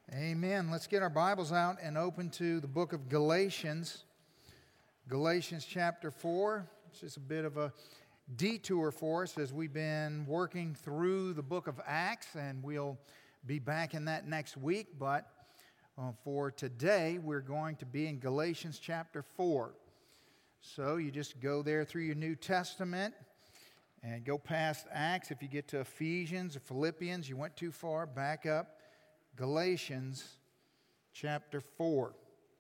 Amen. Let's get our Bibles out and open to the book of Galatians. Galatians chapter 4. It's just a bit of a detour for us as we've been working through the book of Acts, and we'll be back in that next week. But for today, we're going to be in Galatians chapter 4. So you just go there through your New Testament and go past Acts. If you get to Ephesians or Philippians, you went too far, back up. Galatians chapter 4.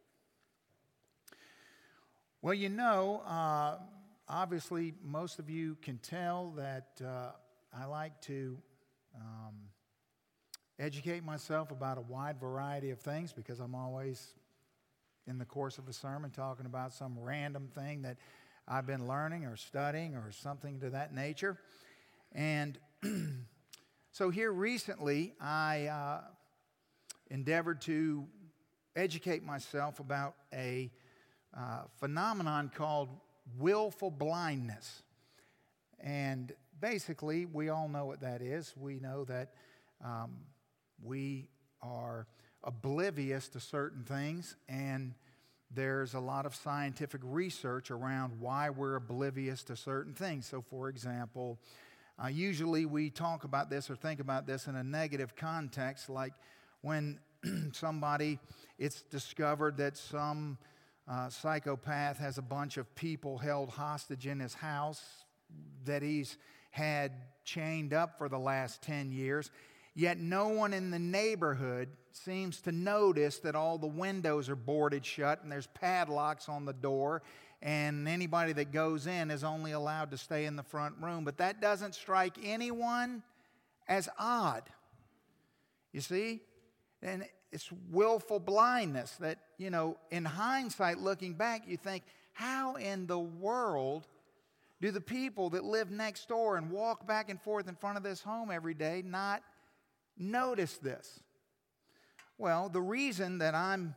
Well, you know, obviously most of you can tell that I like to educate myself about a wide variety of things because I'm always in the course of a sermon talking about some random thing that I've been learning or studying or something to that nature. And so here recently I endeavored to educate myself about a phenomenon called willful blindness. And basically, we all know what that is. We know that we are oblivious to certain things, and there's a lot of scientific research around why we're oblivious to certain things. So, for example, usually we talk about this or think about this in a negative context, like when it's discovered that some psychopath has a bunch of people held hostage in his house that he's had chained up for the last 10 years, yet no one in the neighborhood seems to notice that all the windows are boarded shut and there's padlocks on the door, and anybody that goes in is only allowed to stay in the front room. But that doesn't strike anyone as odd. You see? And it's willful blindness that, you know, in hindsight, looking back, you think, how in the world do the people that live next door and walk back and forth in front of this home every day not notice this? Well, the reason that I'm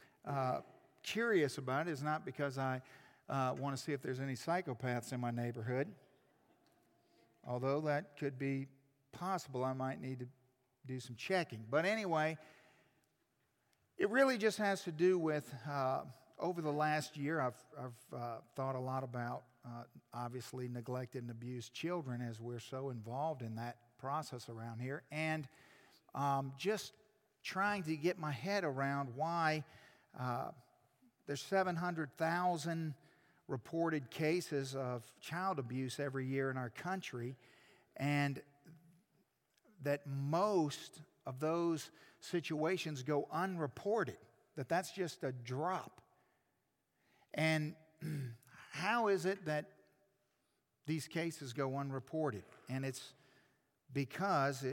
curious about it is not because I want to see if there's any psychopaths in my neighborhood, although that could be possible. I might need to do some checking. But anyway, it really just has to do with over the last year, I've thought a lot about obviously neglected and abused children, as we're so involved in that process around here, and just trying to get my head around why there's 700,000 reported cases of child abuse every year in our country, and that most of those situations go unreported, that's just a drop. And how is it that these cases go unreported? And it's because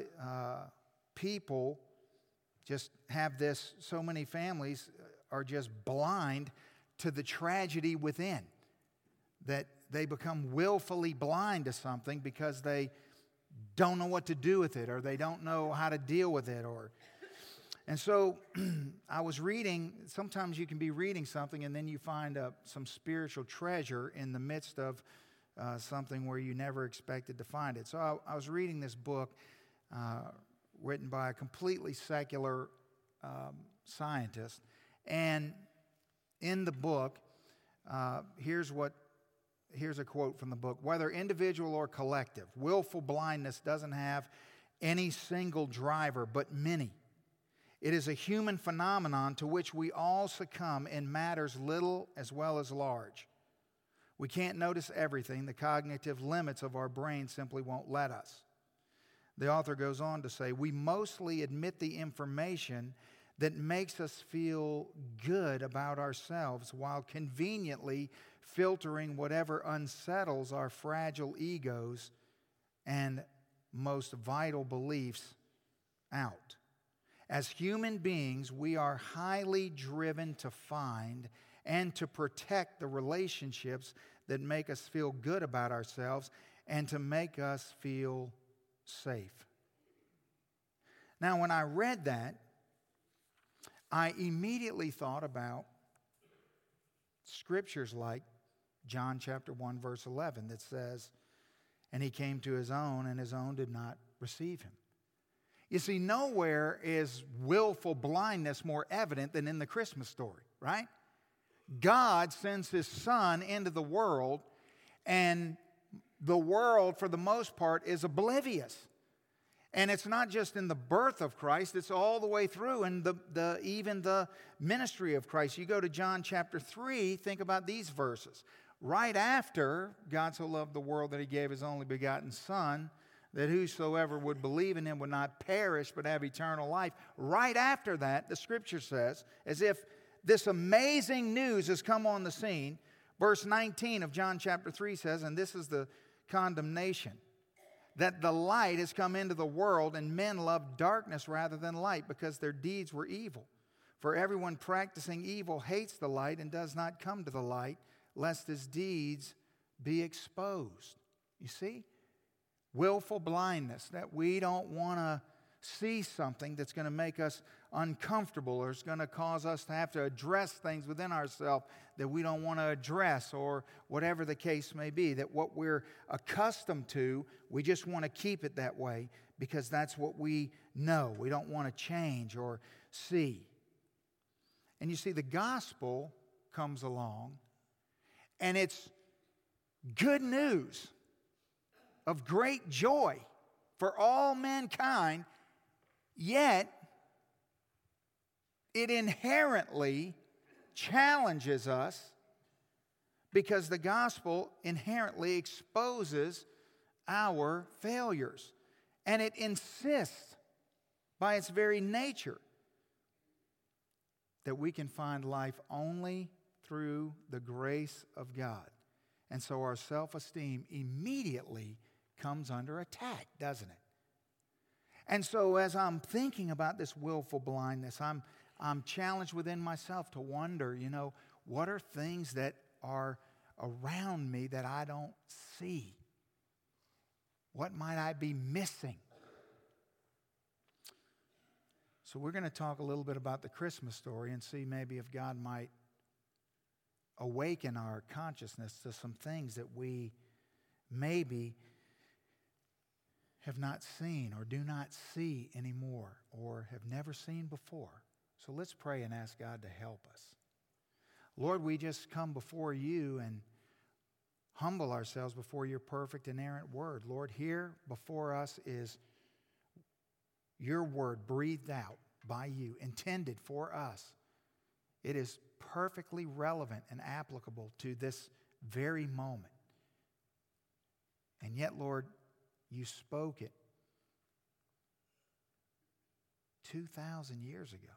people just have this, so many families are just blind to the tragedy within, that they become willfully blind to something because they don't know what to do with it, or they don't know how to deal with it. And so I was reading, sometimes you can be reading something and then you find some spiritual treasure in the midst of something where you never expected to find it. So I was reading this book written by a completely secular scientist. And in the book, here's a quote from the book: "Whether individual or collective, willful blindness doesn't have any single driver, but many. It is a human phenomenon to which we all succumb in matters little as well as large. We can't notice everything. The cognitive limits of our brain simply won't let us." The author goes on to say, "We mostly admit the information that makes us feel good about ourselves while conveniently filtering whatever unsettles our fragile egos and most vital beliefs out. As human beings, we are highly driven to find and to protect the relationships that make us feel good about ourselves and to make us feel safe." Now, when I read that, I immediately thought about scriptures like John chapter 1, verse 11, that says, "And he came to his own, and his own did not receive him." You see, nowhere is willful blindness more evident than in the Christmas story, right? God sends His Son into the world, and the world, for the most part, is oblivious. And it's not just in the birth of Christ, it's all the way through, and even the ministry of Christ. You go to John chapter 3, think about these verses. Right after God so loved the world that He gave His only begotten Son, that whosoever would believe in Him would not perish but have eternal life. Right after that, the Scripture says, as if this amazing news has come on the scene, verse 19 of John chapter 3 says, and this is the condemnation, that the light has come into the world, and men love darkness rather than light, because their deeds were evil. For everyone practicing evil hates the light and does not come to the light, lest his deeds be exposed. You see? Willful blindness, that we don't want to see something that's going to make us uncomfortable, or is going to cause us to have to address things within ourselves that we don't want to address, or whatever the case may be, that what we're accustomed to, we just want to keep it that way because that's what we know. We don't want to change or see. And you see, the gospel comes along, and it's good news of great joy for all mankind, yet it inherently challenges us because the gospel inherently exposes our failures. And it insists by its very nature that we can find life only through the grace of God. And so our self-esteem immediately comes under attack, doesn't it? And so as I'm thinking about this willful blindness, I'm challenged within myself to wonder, what are things that are around me that I don't see? What might I be missing? So we're going to talk a little bit about the Christmas story and see maybe if God might awaken our consciousness to some things that we maybe have not seen or do not see anymore or have never seen before. So let's pray and ask God to help us. Lord, we just come before you and humble ourselves before your perfect inerrant word. Lord, here before us is your word breathed out by you, intended for us. It is perfectly relevant and applicable to this very moment. And yet, Lord, you spoke it 2,000 years ago.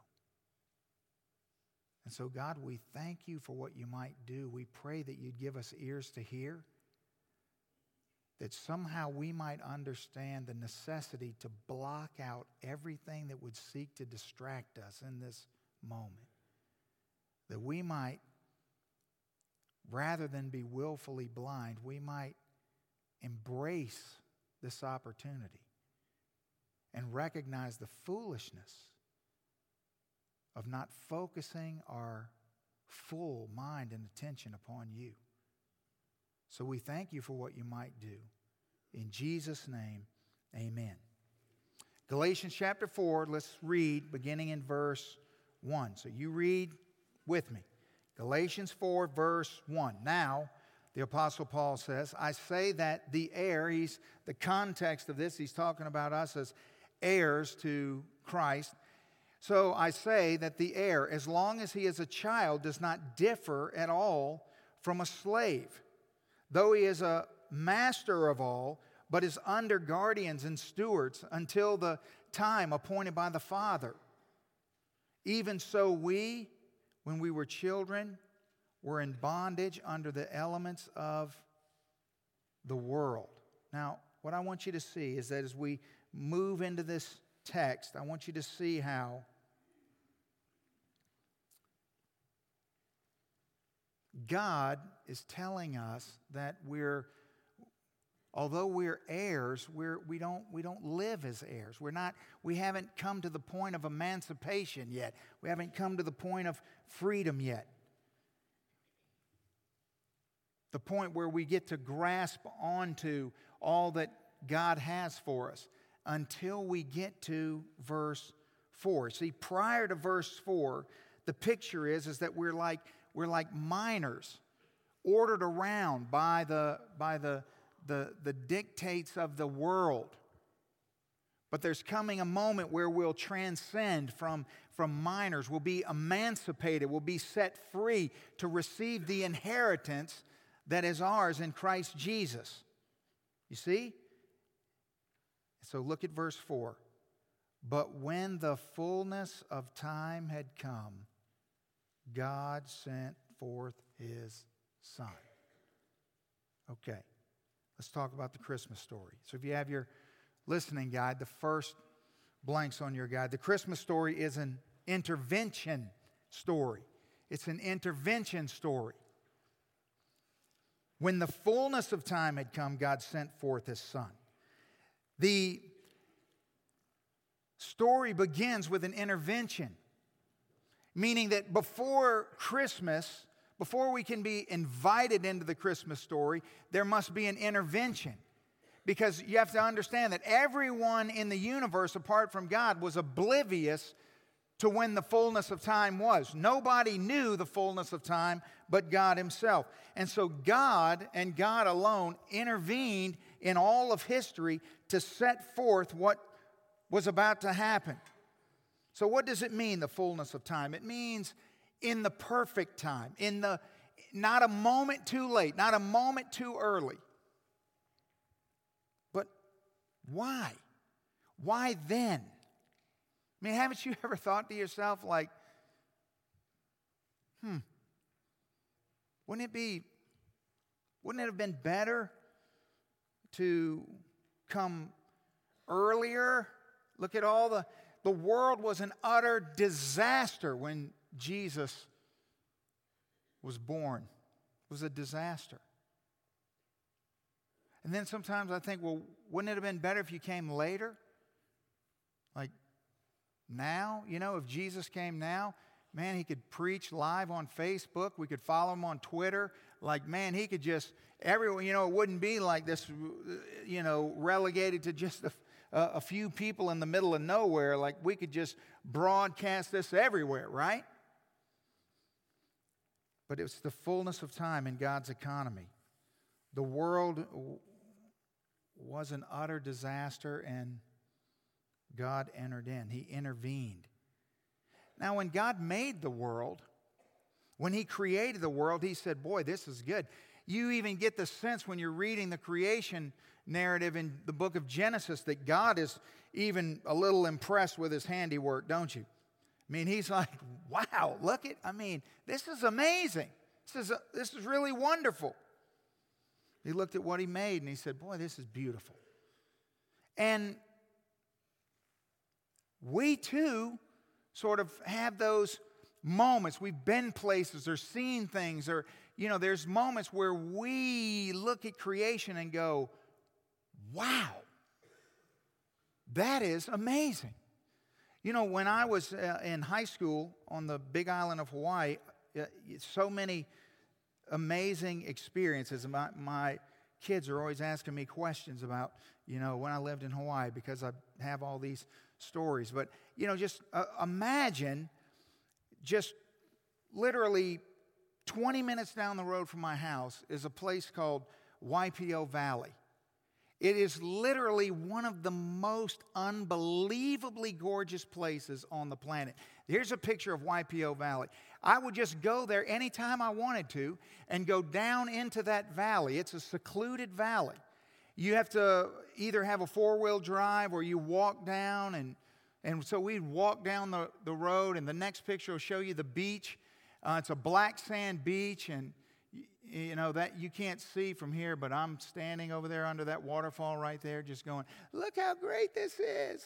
And so, God, we thank you for what you might do. We pray that you'd give us ears to hear, that somehow we might understand the necessity to block out everything that would seek to distract us in this moment. That we might, rather than be willfully blind, we might embrace this opportunity and recognize the foolishness of not focusing our full mind and attention upon you. So we thank you for what you might do. In Jesus' name, amen. Galatians chapter 4, let's read beginning in verse 1. So you read with me. Galatians 4, verse 1. Now, the Apostle Paul says, I say that the heir, the context of this, he's talking about us as heirs to Christ. So I say that the heir, as long as he is a child, does not differ at all from a slave, though he is a master of all, but is under guardians and stewards until the time appointed by the Father. Even so we, when we were children, were in bondage under the elements of the world. Now, what I want you to see is that as we move into this text, I want you to see how God is telling us that although we're heirs, we don't live as heirs. We haven't come to the point of emancipation yet. We haven't come to the point of freedom yet. The point where we get to grasp onto all that God has for us. until we get to verse 4. See, prior to verse 4, the picture is that we're like miners ordered around by the dictates of the world. But there's coming a moment where we'll transcend from miners. We'll be emancipated. We'll be set free to receive the inheritance that is ours in Christ Jesus. You see? So look at verse 4. But when the fullness of time had come, God sent forth His Son. Okay, let's talk about the Christmas story. So if you have your listening guide, the first blanks on your guide, the Christmas story is an intervention story. It's an intervention story. When the fullness of time had come, God sent forth His Son. The story begins with an intervention, meaning that before Christmas, before we can be invited into the Christmas story, there must be an intervention. Because you have to understand that everyone in the universe, apart from God, was oblivious to when the fullness of time was. Nobody knew the fullness of time but God Himself. And so God and God alone intervened in all of history to set forth what was about to happen. So what does it mean, the fullness of time? It means in the perfect time, not a moment too late, not a moment too early. But why? Why then? I mean, haven't you ever thought to yourself like, wouldn't it have been better to come earlier? Look at all the world was an utter disaster when Jesus was born. It was a disaster. And then sometimes I think, well, wouldn't it have been better if you came later? Like now, if Jesus came now, man, He could preach live on Facebook. We could follow Him on Twitter. Like, man, He could just, everyone, it wouldn't be like this, relegated to just a few people in the middle of nowhere. Like, we could just broadcast this everywhere, right? But it's the fullness of time in God's economy. The world was an utter disaster, and God entered in. He intervened. Now, when God made the world, when He created the world, He said, boy, this is good. You even get the sense when you're reading the creation narrative in the book of Genesis that God is even a little impressed with His handiwork, don't you? I mean, He's like, wow, this is amazing. This is really wonderful. He looked at what He made and He said, boy, this is beautiful. And we too sort of have those moments. We've been places or seen things, or, there's moments where we look at creation and go, wow, that is amazing. When I was in high school on the big island of Hawaii, so many amazing experiences. My kids are always asking me questions about, when I lived in Hawaii, because I have all these stories. But, just imagine just literally 20 minutes down the road from my house is a place called Waipio Valley. It is literally one of the most unbelievably gorgeous places on the planet. Here's a picture of Waipio Valley. I would just go there anytime I wanted to and go down into that valley. It's a secluded valley. You have to either have a four-wheel drive or you walk down. And so we'd walk down the road, and the next picture will show you the beach. It's a black sand beach, and that you can't see from here, but I'm standing over there under that waterfall right there just going, look how great this is.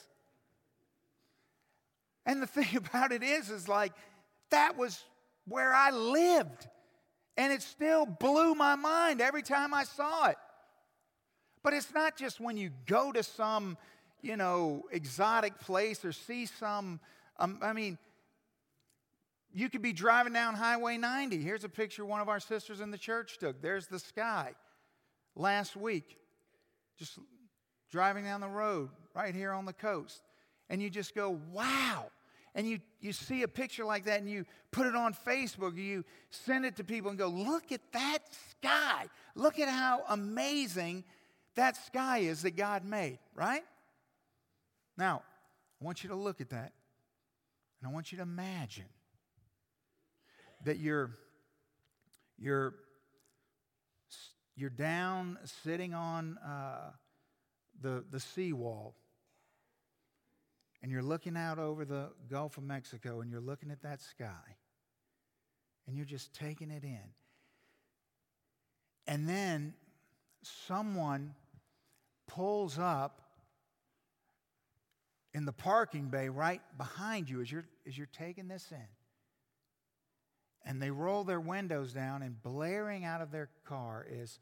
And the thing about it is like, that was where I lived. And it still blew my mind every time I saw it. But it's not just when you go to some, exotic place or see some, you could be driving down Highway 90. Here's a picture one of our sisters in the church took. There's the sky last week. Just driving down the road right here on the coast. And you just go, wow. And you see a picture like that and you put it on Facebook, or you send it to people and go, look at that sky. Look at how amazing that sky is that God made, right? Now, I want you to look at that, and I want you to imagine that you're down sitting on the seawall, and you're looking out over the Gulf of Mexico, and you're looking at that sky, and you're just taking it in. And then someone pulls up in the parking bay right behind you as you're taking this in. And they roll their windows down, and blaring out of their car is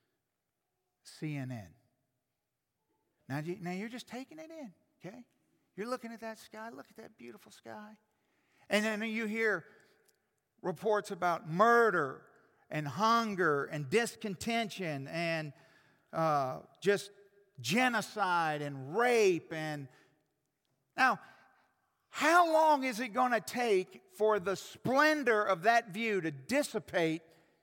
CNN. Now you're just taking it in, okay? You're looking at that sky. Look at that beautiful sky. And then you hear reports about murder and hunger and discontention and just genocide and rape. And now, how long is it going to take for the splendor of that view to dissipate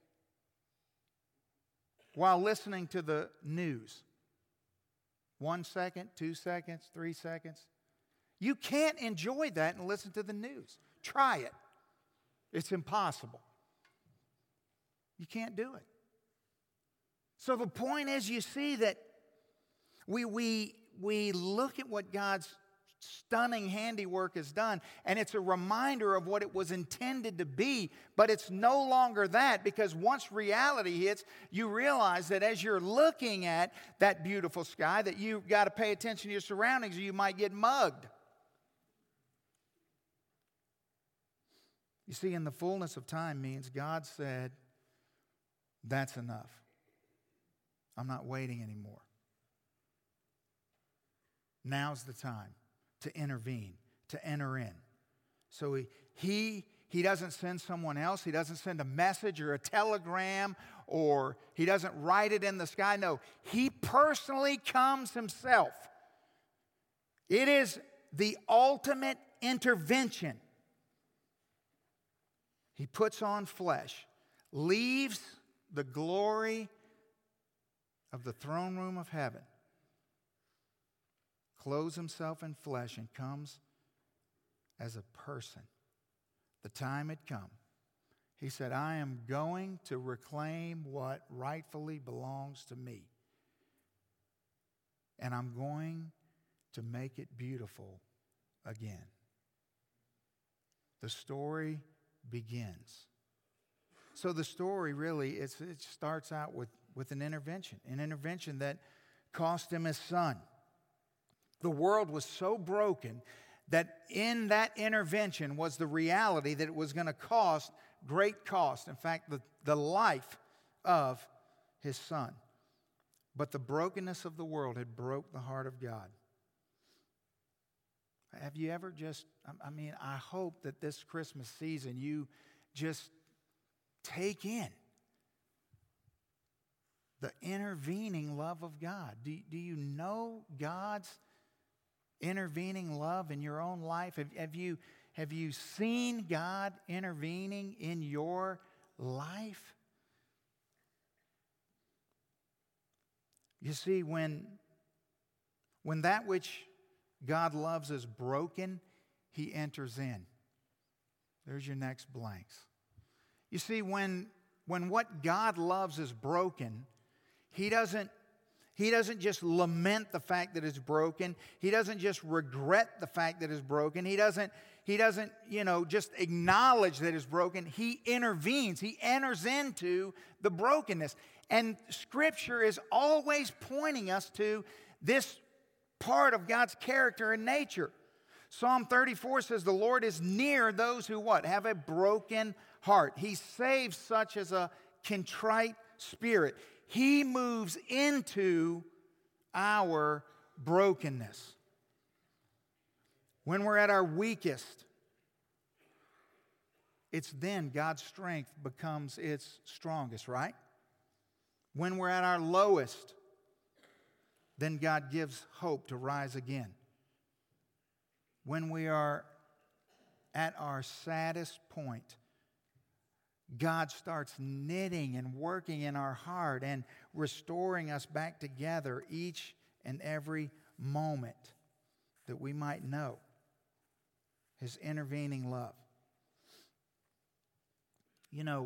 while listening to the news? 1 second, 2 seconds, 3 seconds? You can't enjoy that and listen to the news. Try it. It's impossible. You can't do it. So the point is, you see that we look at what God's stunning handiwork has done, and it's a reminder of what it was intended to be, but it's no longer that, because once reality hits, you realize that as you're looking at that beautiful sky, that you've got to pay attention to your surroundings or you might get mugged. You see, in the fullness of time means God said, that's enough. I'm not waiting anymore. Now's the time to intervene, to enter in. So he doesn't send someone else. He doesn't send a message or a telegram, or he doesn't write it in the sky. No, he personally comes himself. It is the ultimate intervention. He puts on flesh, leaves the glory of the throne room of heaven, clothes himself in flesh, and comes as a person. The time had come. He said, I am going to reclaim what rightfully belongs to me. And I'm going to make it beautiful again. The story begins. So the story really, it starts out with an intervention that cost him his son. The world was so broken that in that intervention was the reality that it was going to cost great cost. In fact, the life of his son. But the brokenness of the world had broke the heart of God. Have you ever I hope that this Christmas season you just take in the intervening love of God. Do you know God's intervening love in your own life? Have you seen God intervening in your life? You see, when that which God loves is broken, he enters in. There's your next blanks. You see, when what God loves is broken, He doesn't just lament the fact that it's broken. He doesn't just regret the fact that it's broken. He doesn't just acknowledge that it's broken. He intervenes. He enters into the brokenness. And Scripture is always pointing us to this part of God's character and nature. Psalm 34 says, the Lord is near those who what? Have a broken heart. He saves such as a contrite spirit. He moves into our brokenness. When we're at our weakest, it's then God's strength becomes its strongest, right? When we're at our lowest, then God gives hope to rise again. When we are at our saddest point, God starts knitting and working in our heart and restoring us back together each and every moment that we might know His intervening love. You know,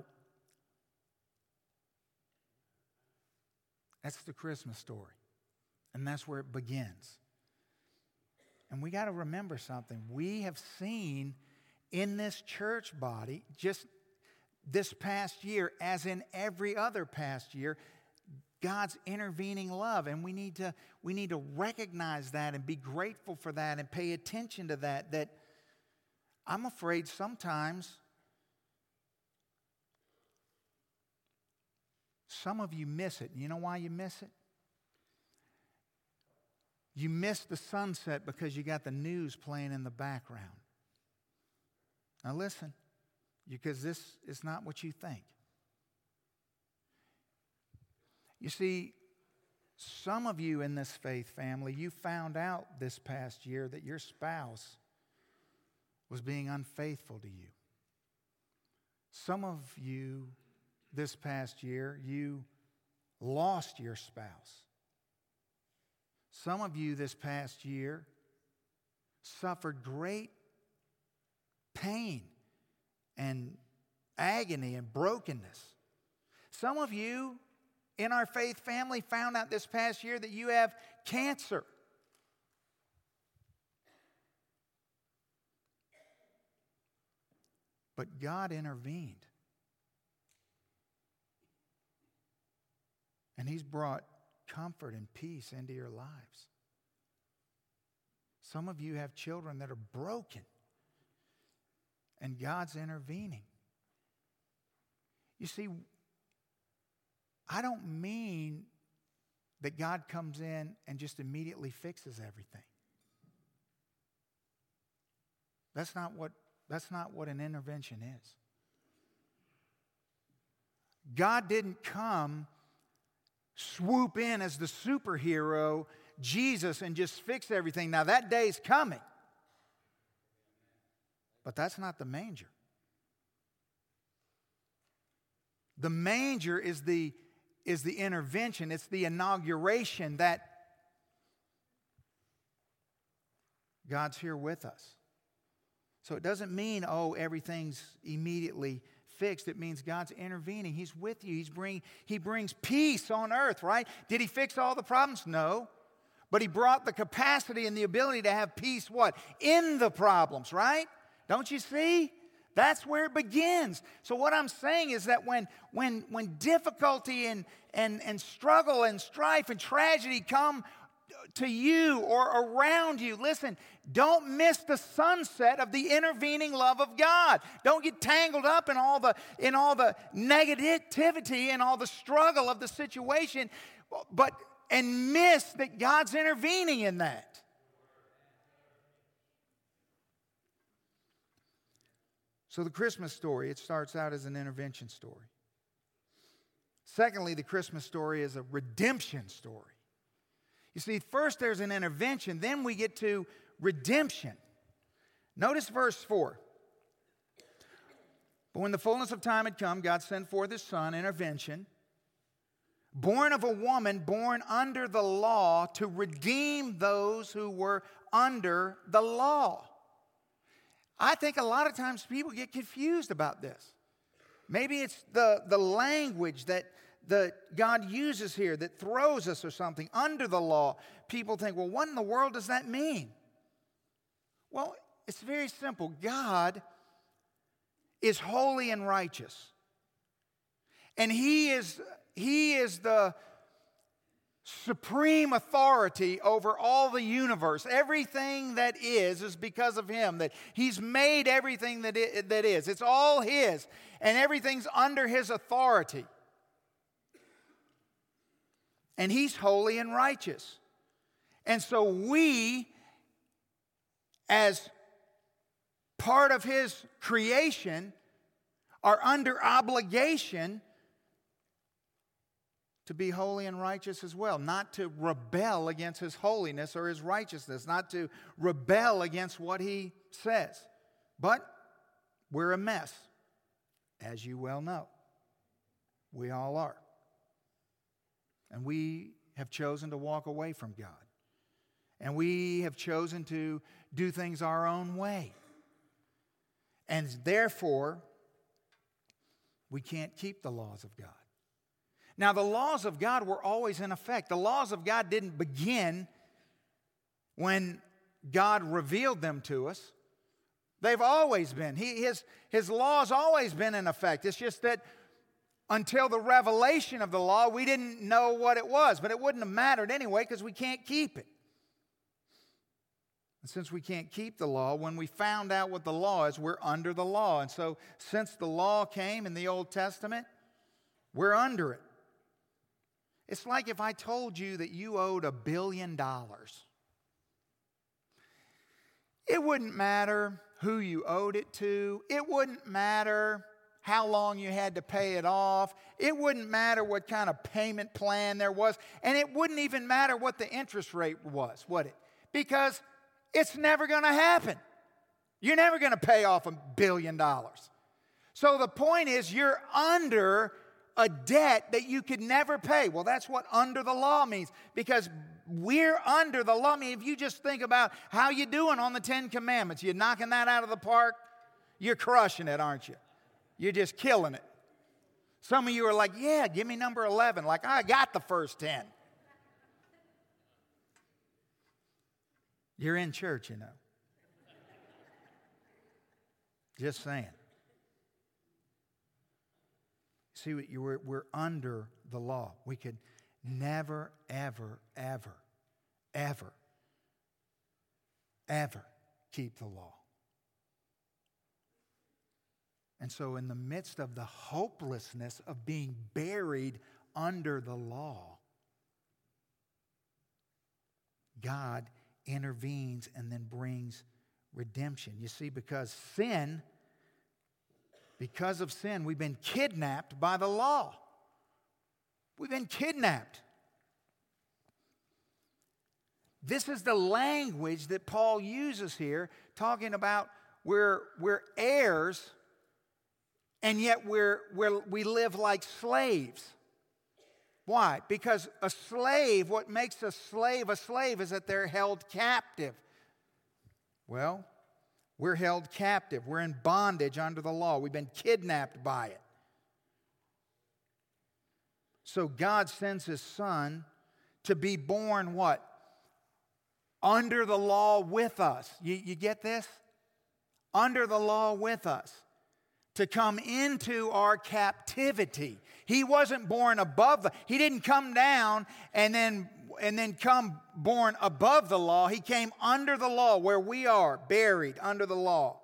that's the Christmas story. And that's where it begins. And we got to remember something. We have seen in this church body, just this past year, as in every other past year, God's intervening love. And we need to recognize that and be grateful for that and pay attention to that. That I'm afraid sometimes some of you miss it. You know why you miss it? You miss the sunset because you got the news playing in the background. Now listen, because this is not what you think. You see, some of you in this faith family, you found out this past year that your spouse was being unfaithful to you. Some of you this past year, you lost your spouse. Some of you this past year suffered great pain and agony and brokenness. Some of you in our faith family found out this past year that you have cancer. But God intervened. And He's brought comfort and peace into your lives. Some of you have children that are broken, and God's intervening. You see, I don't mean that God comes in and just immediately fixes everything. That's not what an intervention is. God didn't come, swoop in as the superhero, Jesus, and just fix everything. Now that day's coming. But that's not the manger. The manger is the intervention. It's the inauguration that God's here with us. So it doesn't mean, everything's immediately fixed. It means God's intervening. He's with you. He brings peace on earth, right? Did He fix all the problems? No. But He brought the capacity and the ability to have peace, what? In the problems, right? Don't you see? That's where it begins. So what I'm saying is that when difficulty and struggle and strife and tragedy come to you or around you, listen, don't miss the sunset of the intervening love of God. Don't get tangled up in all the negativity and all the struggle of the situation, and miss that God's intervening in that. So the Christmas story, it starts out as an intervention story. Secondly, the Christmas story is a redemption story. You see, first there's an intervention, then we get to redemption. Notice verse 4. But when the fullness of time had come, God sent forth His Son, intervention, born of a woman, born under the law, to redeem those who were under the law. I think a lot of times people get confused about this. Maybe it's the language that God uses here that throws us or something. Under the law, people think, well, what in the world does that mean? Well, it's very simple. God is holy and righteous. And He is the supreme authority over all the universe. Everything that is because of Him. That He's made everything that is. It's all His. And everything's under His authority. And He's holy and righteous. And so we, as part of His creation, are under obligation to be holy and righteous as well, not to rebel against his holiness or his righteousness, not to rebel against what he says. But we're a mess, as you well know. We all are. And we have chosen to walk away from God. And we have chosen to do things our own way. And therefore, we can't keep the laws of God. Now, the laws of God were always in effect. The laws of God didn't begin when God revealed them to us. They've always been. His laws always been in effect. It's just that until the revelation of the law, we didn't know what it was. But it wouldn't have mattered anyway because we can't keep it. And since we can't keep the law, when we found out what the law is, we're under the law. And so since the law came in the Old Testament, we're under it. It's like if I told you that you owed $1 billion. It wouldn't matter who you owed it to. It wouldn't matter how long you had to pay it off. It wouldn't matter what kind of payment plan there was. And it wouldn't even matter what the interest rate was, would it? Because it's never going to happen. You're never going to pay off $1 billion. So the point is, you're under a debt that you could never pay. Well, that's what under the law means, because we're under the law. I mean, if you just think about how you doing on the 10 Commandments, you knocking that out of the park? You're crushing it, aren't you? You're just killing it. Some of you are like, yeah, give me number 11. Like, I got the first 10. You're in church, you know. Just saying. See, we're under the law. We could never, ever, ever, ever, ever keep the law. And so in the midst of the hopelessness of being buried under the law, God intervenes and then brings redemption. You see, because of sin, we've been kidnapped by the law. We've been kidnapped. This is the language that Paul uses here, talking about we're heirs, and yet we live like slaves. Why? Because a slave, what makes a slave is that they're held captive. Well, we're held captive. We're in bondage under the law. We've been kidnapped by it. So God sends His Son to be born what? Under the law with us. You get this? Under the law with us. To come into our captivity. He wasn't born above He didn't come down and then come born above the law. He came under the law, where we are buried under the law.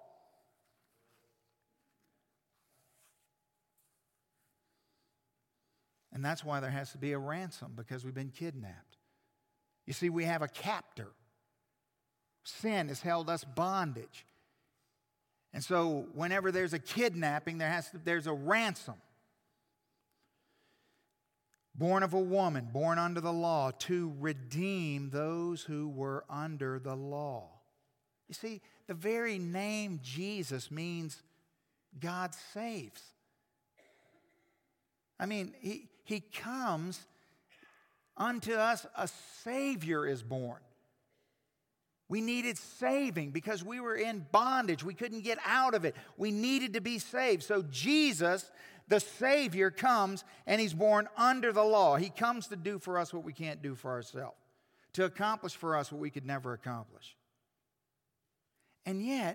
And that's why there has to be a ransom, because we've been kidnapped. You see, we have a captor. Sin has held us bondage. And so whenever there's a kidnapping, there's a ransom. Born of a woman, born under the law, to redeem those who were under the law. You see, the very name Jesus means God saves. I mean, he comes unto us, a Savior is born. We needed saving because we were in bondage. We couldn't get out of it. We needed to be saved. So Jesus, the Savior, comes and He's born under the law. He comes to do for us what we can't do for ourselves, to accomplish for us what we could never accomplish. And yet,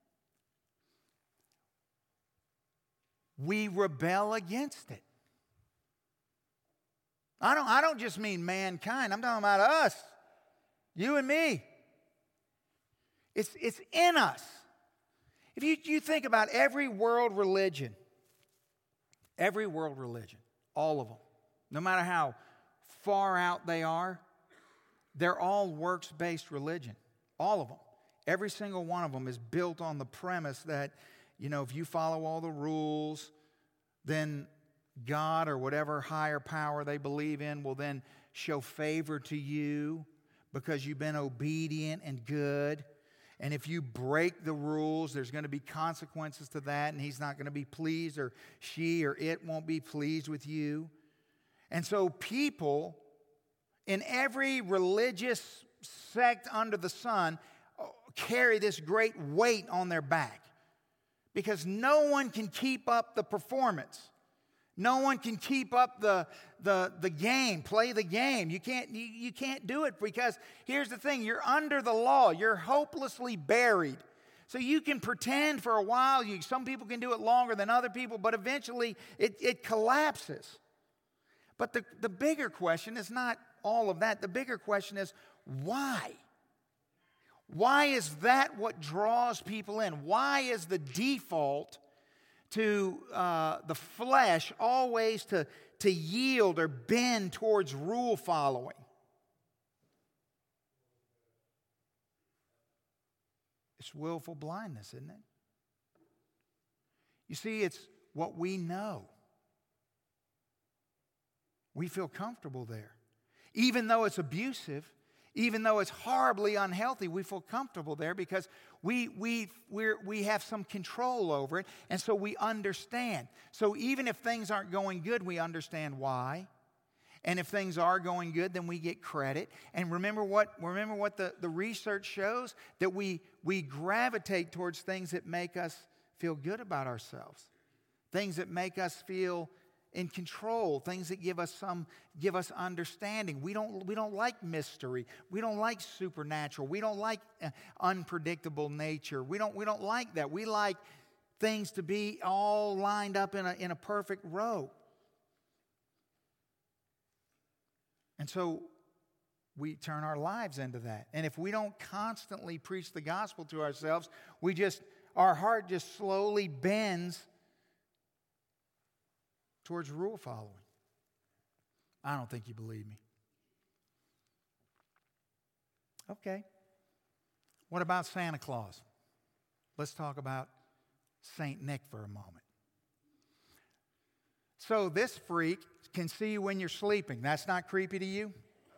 we rebel against it. I don't just mean mankind. I'm talking about us, you and me. It's in us. If you think about every world religion, all of them, no matter how far out they are, they're all works-based religion. All of them. Every single one of them is built on the premise that, if you follow all the rules, then God or whatever higher power they believe in will then show favor to you because you've been obedient and good. And if you break the rules, there's going to be consequences to that, and He's not going to be pleased, or she or it won't be pleased with you. And so people in every religious sect under the sun carry this great weight on their back because no one can keep up the performance. No one can keep up the game, play the game. You can't do it because here's the thing, you're under the law. You're hopelessly buried. So you can pretend for a while. Some people can do it longer than other people, but eventually it collapses. But the bigger question is not all of that. The bigger question is why? Why is that what draws people in? Why is the default to the flesh always to yield or bend towards rule following? It's willful blindness, isn't it? You see, it's what we know. We feel comfortable there. Even though it's abusive, even though it's horribly unhealthy, we feel comfortable there because we have some control over it, and so we understand. So even if things aren't going good, we understand why. And if things are going good, then we get credit. And remember what the research shows? That we gravitate towards things that make us feel good about ourselves. Things that make us feel in control, things that give us understanding. We don't like mystery. We don't like supernatural. We don't like unpredictable nature. We don't like that. We like things to be all lined up in a perfect row. And so we turn our lives into that. And if we don't constantly preach the gospel to ourselves, our heart just slowly bends towards rule following. I don't think you believe me. Okay. What about Santa Claus? Let's talk about St. Nick for a moment. So this freak can see you when you're sleeping. That's not creepy to you?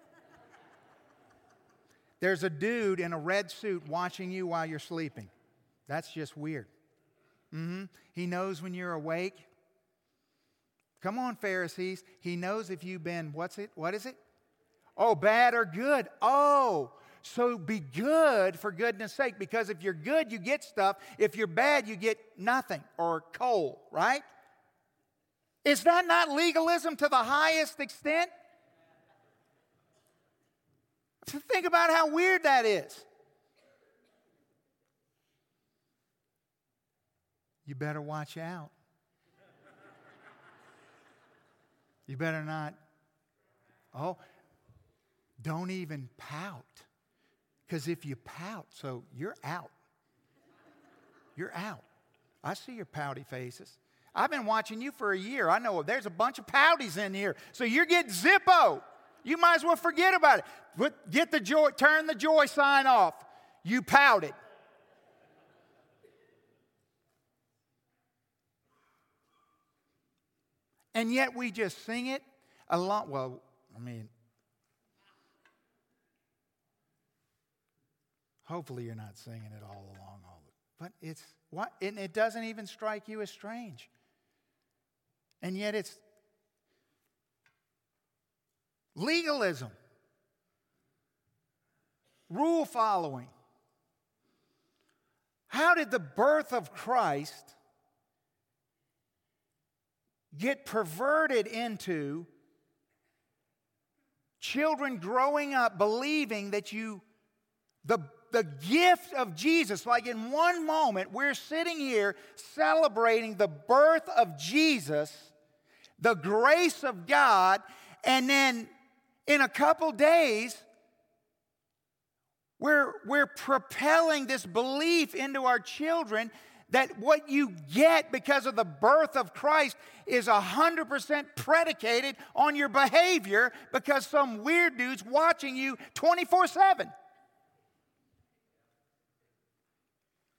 There's a dude in a red suit watching you while you're sleeping. That's just weird. He knows when you're awake. Come on, Pharisees. He knows if you've been, what is it? Oh, bad or good. Oh, so be good for goodness sake, because if you're good, you get stuff. If you're bad, you get nothing or coal, right? Is that not legalism to the highest extent? Think about how weird that is. You better watch out. You better not. Oh, don't even pout. Because if you pout, so you're out. You're out. I see your pouty faces. I've been watching you for a year. I know there's a bunch of pouties in here. So you're getting Zippo. You might as well forget about it. Get the joy, turn the joy sign off. You pouted. And yet we just sing it a lot. Well, I mean, hopefully you're not singing it all along. But it's what? And it doesn't even strike you as strange. And yet it's legalism, rule following. How did the birth of Christ get perverted into children growing up believing that the gift of Jesus, like in one moment we're sitting here celebrating the birth of Jesus, the grace of God, and then in a couple days we're propelling this belief into our children that what you get because of the birth of Christ is 100% predicated on your behavior because some weird dude's watching you 24/7.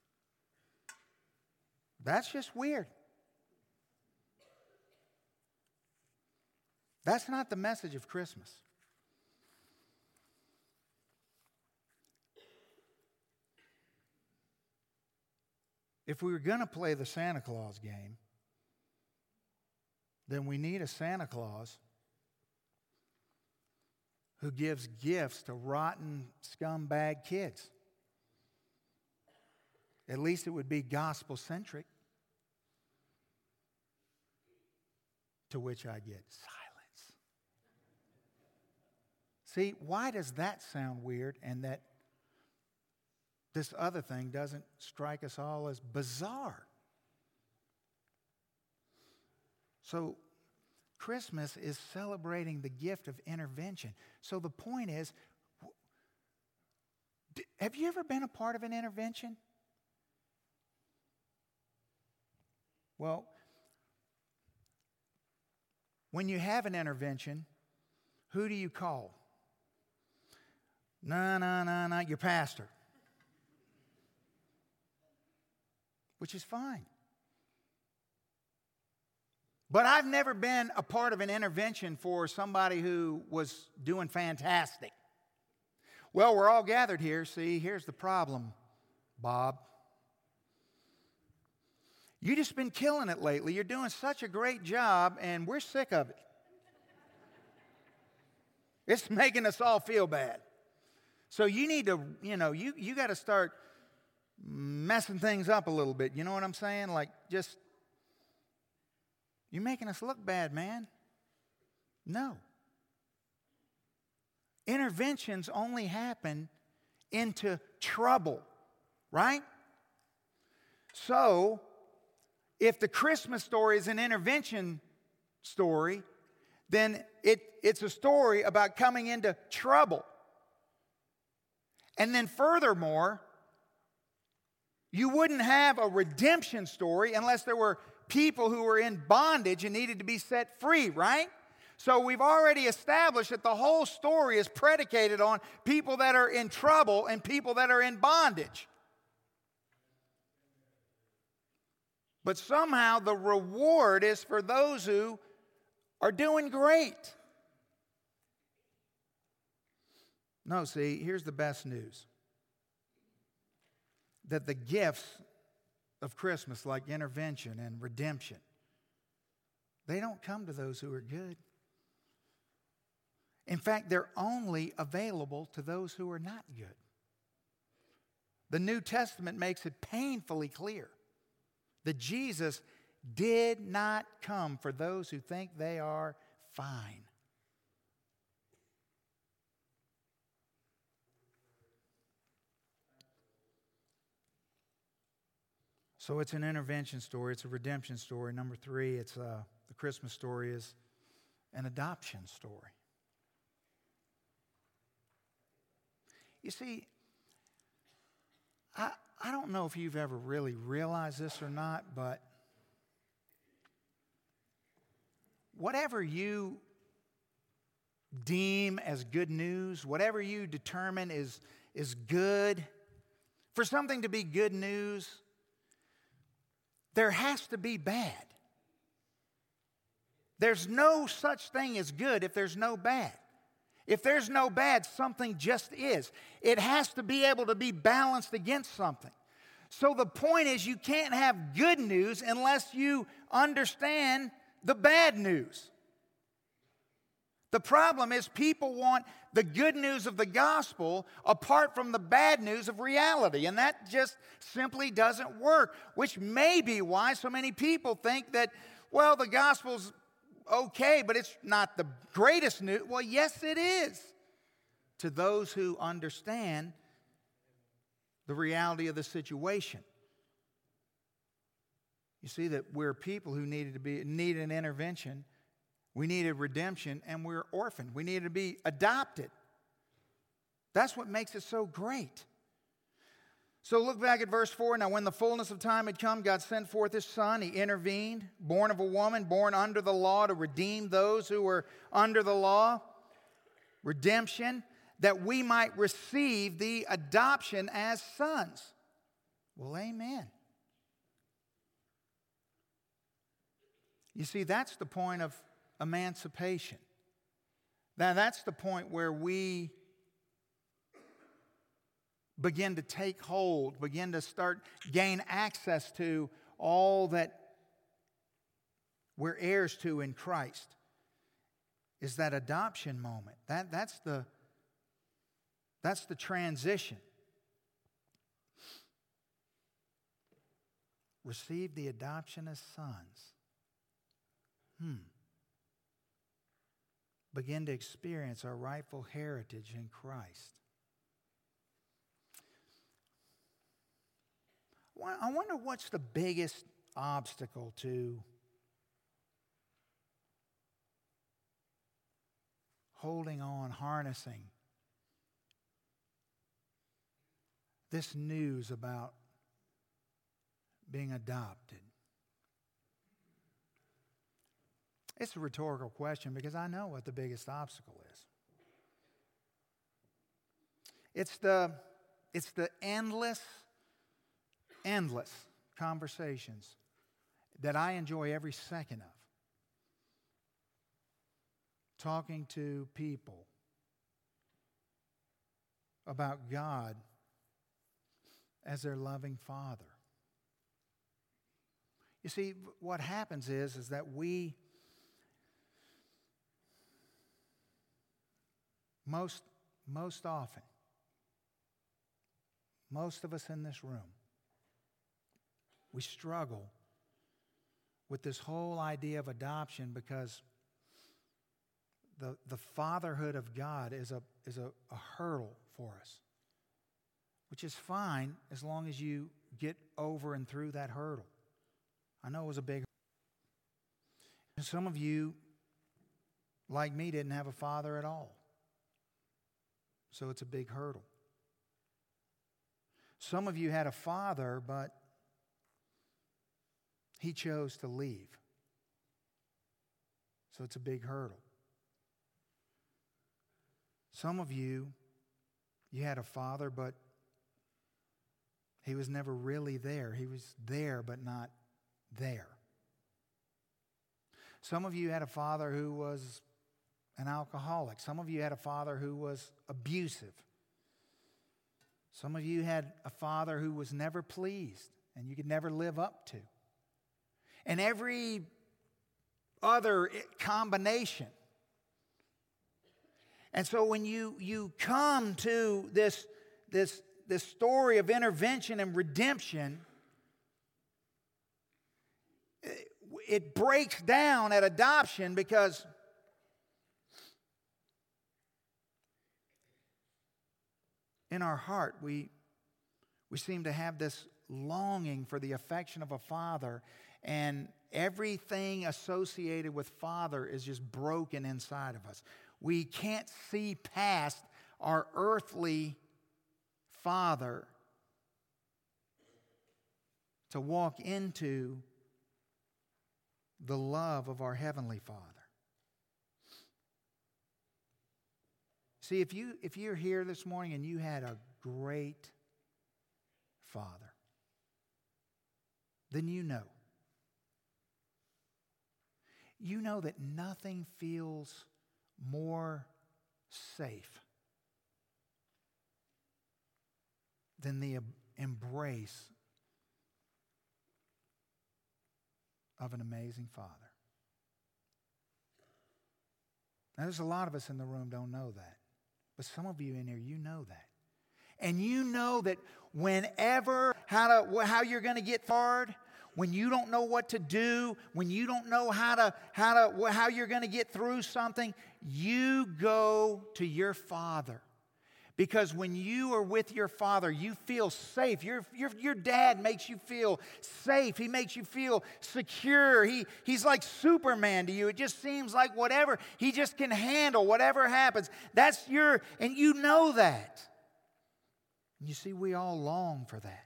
That's just weird. That's not the message of Christmas. If we were going to play the Santa Claus game, then we need a Santa Claus who gives gifts to rotten scumbag kids. At least it would be gospel-centric. To which I get silence. See, why does that sound weird and that this other thing doesn't strike us all as bizarre? So, Christmas is celebrating the gift of intervention. So the point is, have you ever been a part of an intervention? Well, when you have an intervention, who do you call? No, your pastor. Which is fine. But I've never been a part of an intervention for somebody who was doing fantastic. Well, we're all gathered here. See, here's the problem, Bob. You just been killing it lately. You're doing such a great job, and we're sick of it. It's making us all feel bad. So you need to, you got to start messing things up a little bit. You know what I'm saying? Like, just, you're making us look bad, man. No. Interventions only happen into trouble, right? So, if the Christmas story is an intervention story, then it's a story about coming into trouble. And then furthermore, you wouldn't have a redemption story unless there were people who were in bondage and needed to be set free, right? So we've already established that the whole story is predicated on people that are in trouble and people that are in bondage. But somehow the reward is for those who are doing great. No, see, here's the best news. That the gifts of Christmas, like intervention and redemption, they don't come to those who are good. In fact, they're only available to those who are not good. The New Testament makes it painfully clear that Jesus did not come for those who think they are fine. So it's an intervention story. It's a redemption story. Number 3, it's the Christmas story is an adoption story. You see, I don't know if you've ever really realized this or not, but whatever you deem as good news, whatever you determine is good, for something to be good news, there has to be bad. There's no such thing as good if there's no bad. If there's no bad, something just is. It has to be able to be balanced against something. So the point is, you can't have good news unless you understand the bad news. The problem is people want the good news of the gospel apart from the bad news of reality. And that just simply doesn't work, which may be why so many people think that, well, the gospel's okay, but it's not the greatest news. Well, yes, it is to those who understand the reality of the situation. You see that we're people who need an intervention. We needed redemption, and we're orphaned. We needed to be adopted. That's what makes it so great. So look back at verse 4. Now, when the fullness of time had come, God sent forth His Son. He intervened, born of a woman, born under the law, to redeem those who were under the law. Redemption, that we might receive the adoption as sons. Well, amen. You see, that's the point of emancipation. Now that's the point where we begin to take hold, begin to gain access to all that we're heirs to in Christ, is that adoption moment. That's the transition. Receive the adoption as sons. Begin to experience our rightful heritage in Christ. I wonder what's the biggest obstacle to holding on, harnessing this news about being adopted. It's a rhetorical question because I know what the biggest obstacle is. It's the endless conversations that I enjoy every second of. Talking to people about God as their loving Father. You see, what happens is that we most often, most of us in this room, we struggle with this whole idea of adoption because the fatherhood of God is a hurdle for us, which is fine as long as you get over and through that hurdle. I know it was a big. And some of you, like me, didn't have a father at all, so it's a big hurdle. Some of you had a father, but he chose to leave, so it's a big hurdle. Some of you had a father, but he was never really there. He was there, but not there. Some of you had a father who was an alcoholic. Some of you had a father who was abusive. Some of you had a father who was never pleased and you could never live up to. And every other combination. And so when you come to this story of intervention and redemption, it breaks down at adoption because in our heart we seem to have this longing for the affection of a father, and everything associated with father is just broken inside of us. We can't see past our earthly father to walk into the love of our heavenly Father. See, if you're here this morning and you had a great father, then you know. You know that nothing feels more safe than the embrace of an amazing Father. Now, there's a lot of us in the room don't know that. But some of you in here, you know that. And you know that whenever, how you're going to get forward, when you don't know what to do, when you don't know how you're going to get through something, you go to your Father. Because when you are with your Father, you feel safe. Your dad makes you feel safe. He makes you feel secure. He's like Superman to you. It just seems like whatever, he just can handle whatever happens. And you know that. And you see, we all long for that.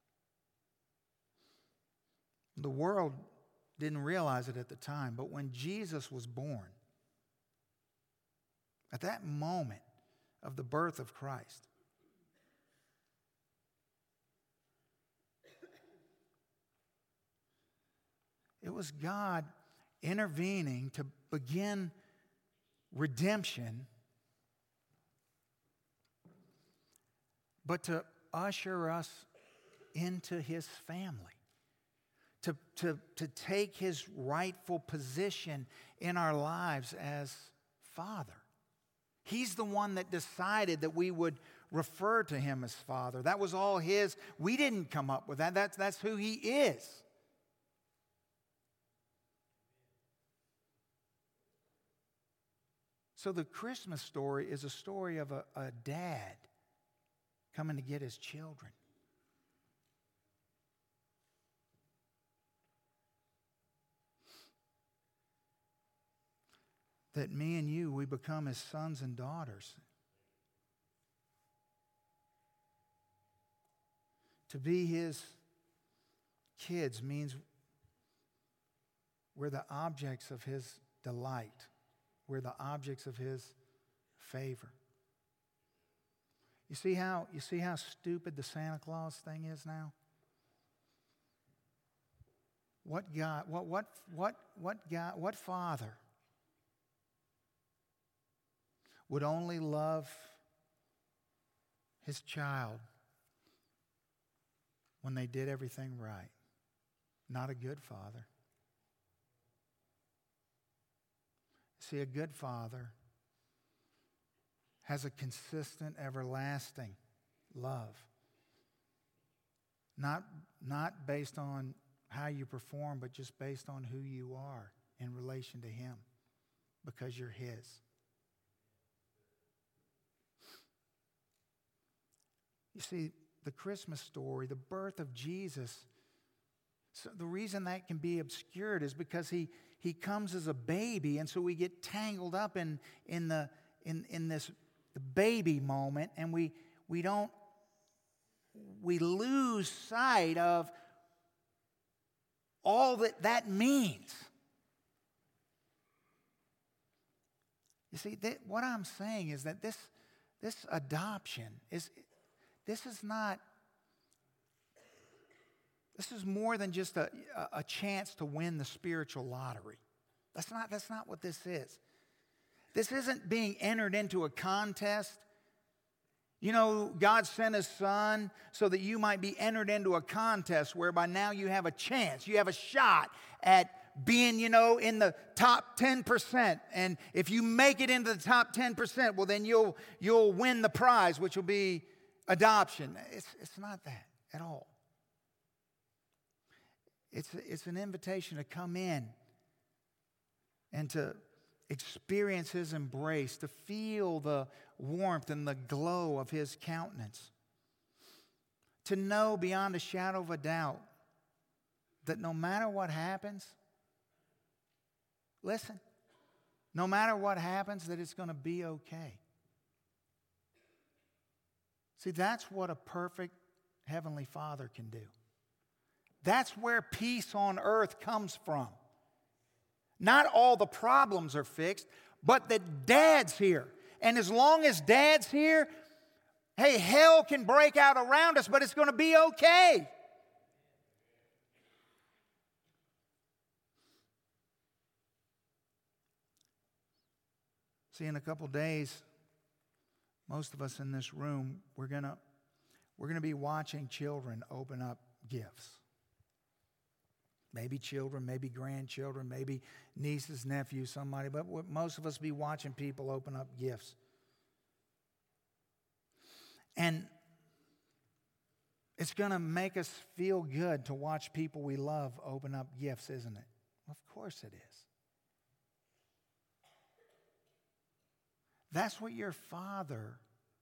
The world didn't realize it at the time, but when Jesus was born, at that moment of the birth of Christ, it was God intervening to begin redemption, but to usher us into His family, to take His rightful position in our lives as Father. He's the one that decided that we would refer to Him as Father. That was all His. We didn't come up with that. That's who He is. So the Christmas story is a story of a dad coming to get his children. That me and you, we become His sons and daughters. To be His kids means we're the objects of His delight. We're the objects of His favor. You see how stupid the Santa Claus thing is now? What father would only love his child when they did everything right? Not a good father. See, a good father has a consistent, everlasting love. Not based on how you perform, but just based on who you are in relation to Him, because you're His. You see, the Christmas story, the birth of Jesus, so the reason that can be obscured is because he comes as a baby, and so we get tangled up in this the baby moment, and we lose sight of all that means. You see, what I'm saying is that this adoption is more than just a chance to win the spiritual lottery. That's not what this is. This isn't being entered into a contest. You know, God sent His Son so that you might be entered into a contest whereby now you have a chance, you have a shot at being, in the top 10%. And if you make it into the top 10%, well, then you'll win the prize, which will be adoption. It's not that at all. It's an invitation to come in and to experience His embrace, to feel the warmth and the glow of His countenance, to know beyond a shadow of a doubt that no matter what happens, listen, no matter what happens, that it's going to be okay. See, that's what a perfect Heavenly Father can do. That's where peace on earth comes from. Not all the problems are fixed, but that Dad's here. And as long as Dad's here, hey, hell can break out around us, but it's going to be okay. See, in a couple days, most of us in this room, we're going to be watching children open up gifts. Maybe children, maybe grandchildren, maybe nieces, nephews, somebody. But most of us be watching people open up gifts. And it's going to make us feel good to watch people we love open up gifts, isn't it? Of course it is. That's what your Father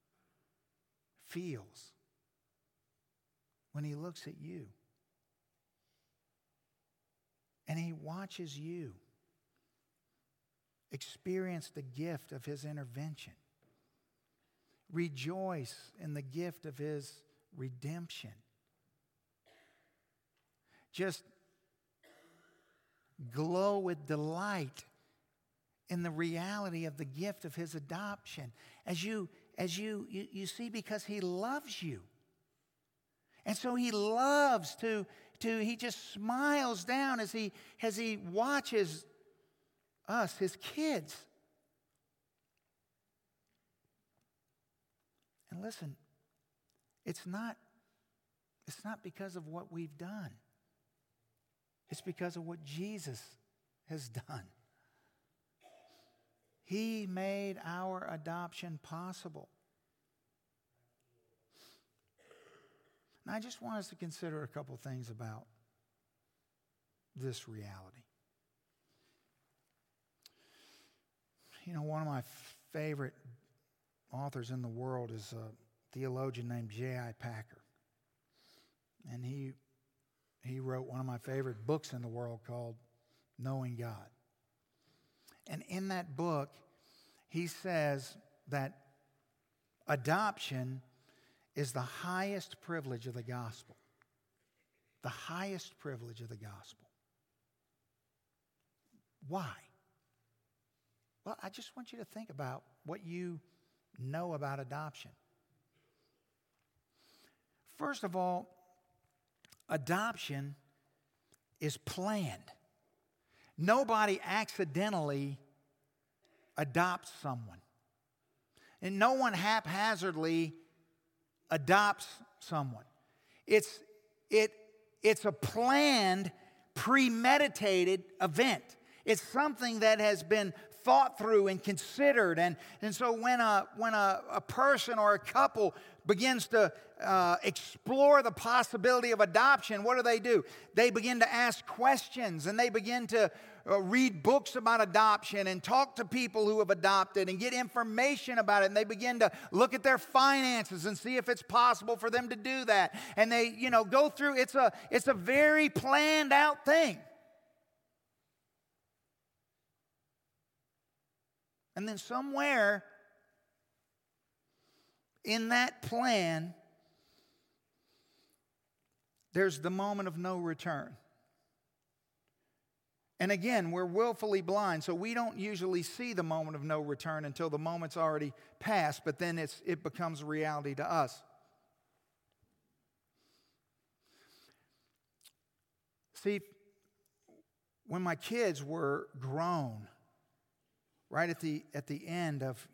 feels when He looks at you. And He watches you experience the gift of His intervention. Rejoice in the gift of His redemption. Just glow with delight in the reality of the gift of His adoption. As you see, because He loves you. And so He loves He just smiles down as he watches us, His kids, And listen, it's not because of what we've done. It's because of what Jesus has done. He made our adoption possible. Now, I just want us to consider a couple things about this reality. You know, one of my favorite authors in the world is a theologian named J.I. Packer. And he wrote one of my favorite books in the world called Knowing God. And in that book, he says that adoption is the highest privilege of the gospel. The highest privilege of the gospel. Why? Well, I just want you to think about what you know about adoption. First of all, adoption is planned. Nobody accidentally adopts someone. And no one haphazardly adopts someone. It's a planned, premeditated event. It's something that has been thought through and considered. And so when a person or a couple begins to explore the possibility of adoption, what do? They begin to ask questions, and they begin to read books about adoption and talk to people who have adopted and get information about it. And they begin to look at their finances and see if it's possible for them to do that. And they, go through, it's a very planned out thing. And then somewhere in that plan, there's the moment of no return. And again, we're willfully blind, so we don't usually see the moment of no return until the moment's already passed, but then it becomes a reality to us. See, when my kids were grown, right at the end of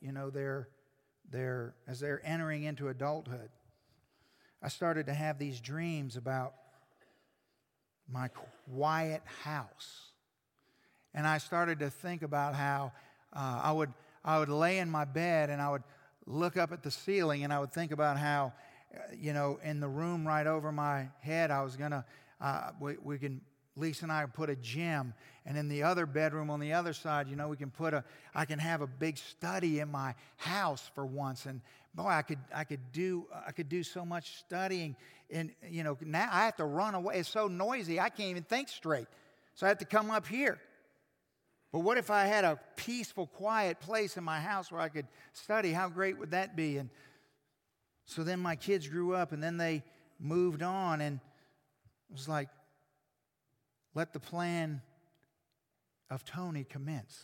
as they're entering into adulthood, I started to have these dreams about my quiet house. And I started to think about how I would lay in my bed and I would look up at the ceiling and I would think about how, in the room right over my head, I was going to, Lisa and I put a gym. And in the other bedroom on the other side, I can have a big study in my house for once. And boy, I could do so much studying. And, now I have to run away. It's so noisy, I can't even think straight. So I have to come up here. But what if I had a peaceful, quiet place in my house where I could study? How great would that be? And so then my kids grew up, and then they moved on, and it was like, let the plan of Tony commence.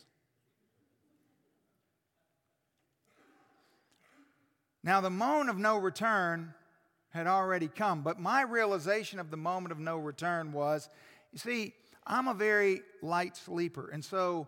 Now, the moment of no return had already come, but my realization of the moment of no return was, you see, I'm a very light sleeper. And so,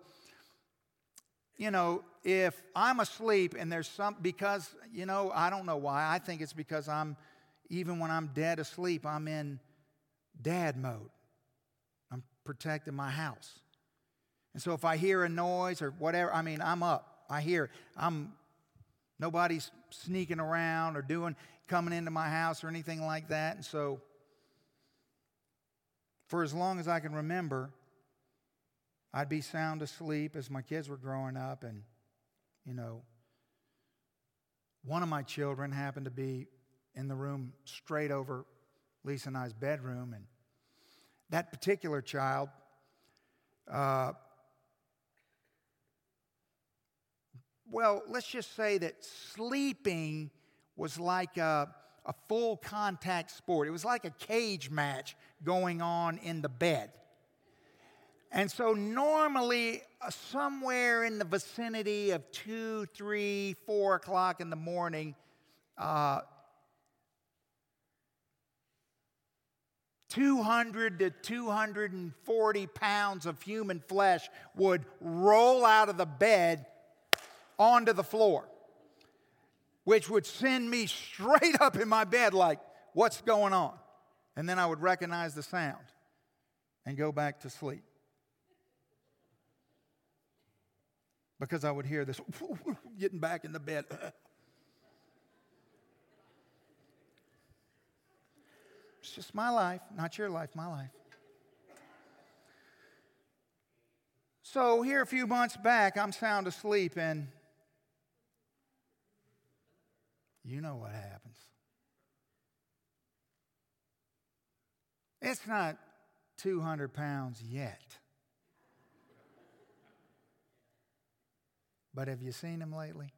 if I'm asleep and there's because, I don't know why. I think it's because even when I'm dead asleep, I'm in dad mode. I'm protecting my house. And so if I hear a noise or whatever, I'm up. I hear it. Nobody's sneaking around or coming into my house or anything like that. And so, for as long as I can remember, I'd be sound asleep as my kids were growing up. And, one of my children happened to be in the room straight over Lisa and I's bedroom. And that particular child, let's just say that sleeping was like a full contact sport. It was like a cage match going on in the bed. And so normally somewhere in the vicinity of 2, 3, 4 o'clock in the morning, 200 to 240 pounds of human flesh would roll out of the bed onto the floor. which would send me straight up in my bed like, what's going on? And then I would recognize the sound and go back to sleep. Because I would hear this getting back in the bed. It's just my life, not your life, my life. So here a few months back, I'm sound asleep, and you know what happens. It's not 200 pounds yet. But have you seen him lately?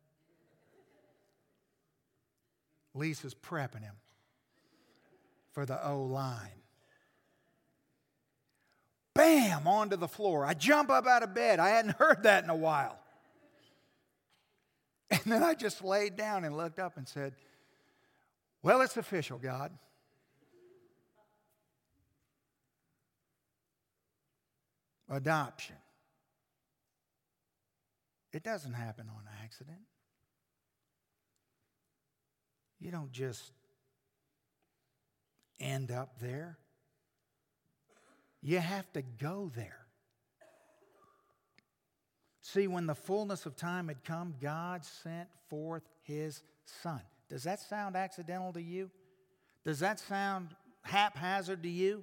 Lisa's prepping him for the O-line. Bam, onto the floor. I jump up out of bed. I hadn't heard that in a while. And then I just laid down and looked up and said, well, it's official, God. Adoption. It doesn't happen on accident. You don't just end up there. You have to go there. See, when the fullness of time had come, God sent forth His Son. Does that sound accidental to you? Does that sound haphazard to you?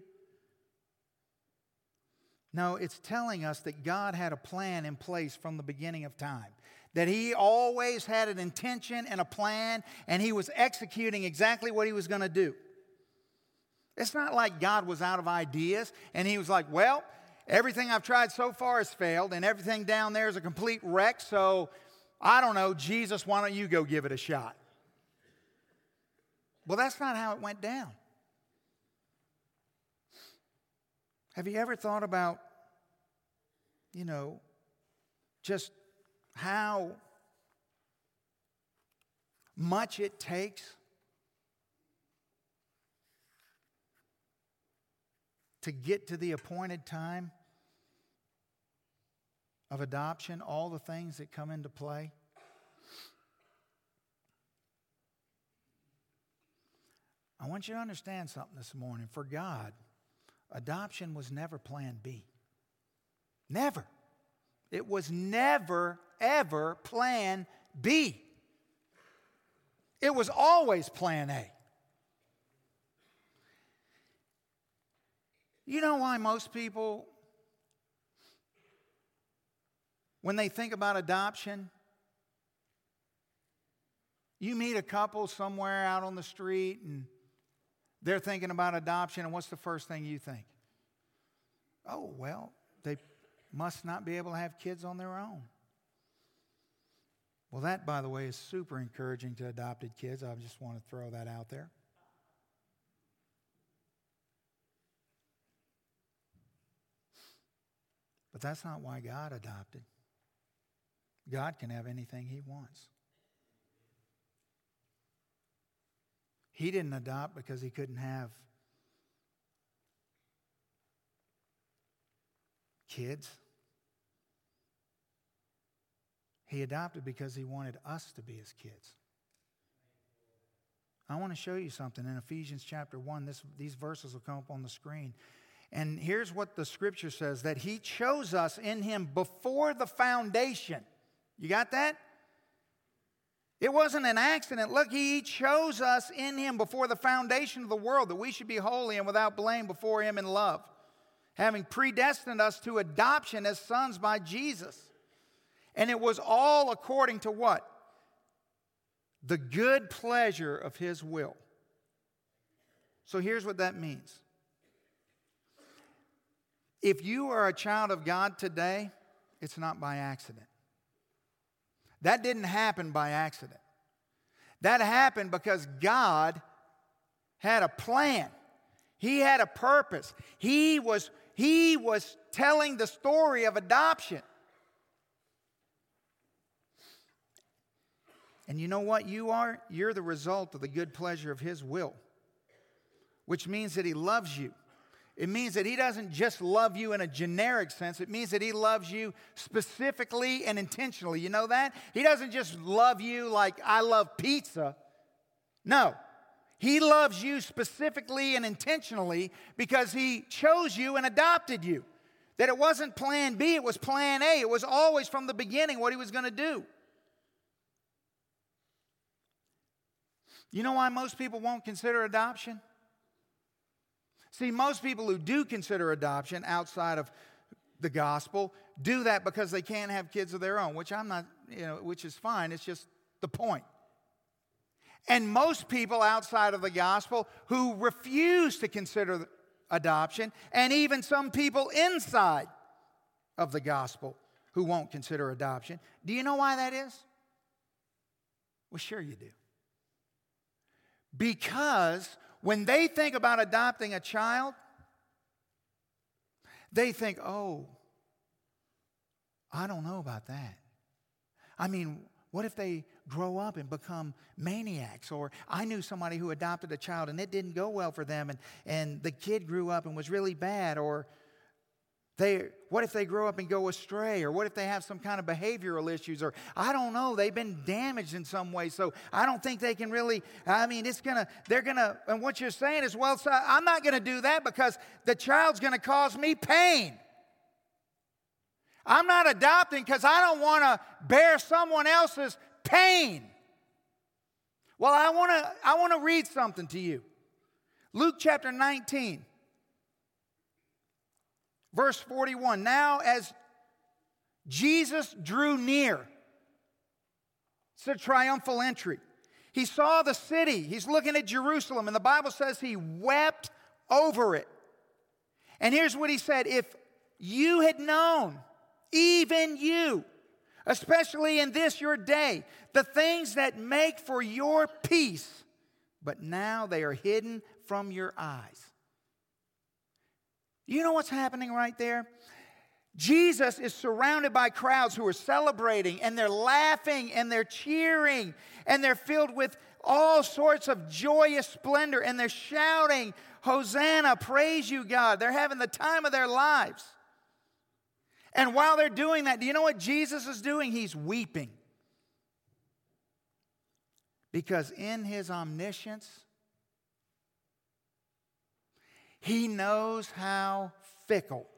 No, it's telling us that God had a plan in place from the beginning of time. That He always had an intention and a plan, and He was executing exactly what He was going to do. It's not like God was out of ideas, and He was like, well, everything I've tried so far has failed, and everything down there is a complete wreck, so I don't know, Jesus, why don't you go give it a shot? Well, that's not how it went down. Have you ever thought about, just how much it takes to get to the appointed time of adoption, all the things that come into play? I want you to understand something this morning. For God, adoption was never plan B. Never. It was never, ever plan B. It was always plan A. You know why most people, when they think about adoption, you meet a couple somewhere out on the street and they're thinking about adoption, and what's the first thing you think? Oh, well, they must not be able to have kids on their own. Well, that, by the way, is super encouraging to adopted kids. I just want to throw that out there. But that's not why God adopted. God can have anything He wants. He didn't adopt because He couldn't have kids. He adopted because He wanted us to be His kids. I want to show you something in Ephesians chapter 1. These verses will come up on the screen. And here's what the Scripture says, that He chose us in Him before the foundation. You got that? It wasn't an accident. Look, He chose us in Him before the foundation of the world, that we should be holy and without blame before Him in love, having predestined us to adoption as sons by Jesus. And it was all according to what? The good pleasure of His will. So here's what that means. If you are a child of God today, it's not by accident. That didn't happen by accident. That happened because God had a plan. He had a purpose. He was telling the story of adoption. And you know what you are? You're the result of the good pleasure of His will, which means that He loves you. it means that He doesn't just love you in a generic sense. It means that He loves you specifically and intentionally. You know that? He doesn't just love you like I love pizza. No. He loves you specifically and intentionally because He chose you and adopted you. That it wasn't plan B, it was plan A. It was always from the beginning what He was going to do. You know why most people won't consider adoption? See, most people who do consider adoption outside of the gospel do that because they can't have kids of their own, which I'm not, which is fine. It's just the point. And most people outside of the gospel who refuse to consider adoption, and even some people inside of the gospel who won't consider adoption. Do you know why that is? Well, sure you do. Because when they think about adopting a child, they think, oh, I don't know about that. I mean, what if they grow up and become maniacs? Or I knew somebody who adopted a child and it didn't go well for them, and the kid grew up and was really bad. Or what if they grow up and go astray? Or what if they have some kind of behavioral issues? Or I don't know, they've been damaged in some way, so I don't think they can really, and what you're saying is, well, so I'm not going to do that because the child's going to cause me pain. I'm not adopting because I don't want to bear someone else's pain. Well, I want to read something to you. Luke chapter 19. Verse 41, now as Jesus drew near, it's a triumphal entry. He saw the city. He's looking at Jerusalem, and the Bible says He wept over it. And here's what He said, if you had known, even you, especially in this your day, the things that make for your peace, but now they are hidden from your eyes. You know what's happening right there? Jesus is surrounded by crowds who are celebrating, and they're laughing, and they're cheering, and they're filled with all sorts of joyous splendor, and they're shouting, Hosanna, praise you, God. They're having the time of their lives. And while they're doing that, do you know what Jesus is doing? He's weeping. Because in His omniscience, He knows how fickle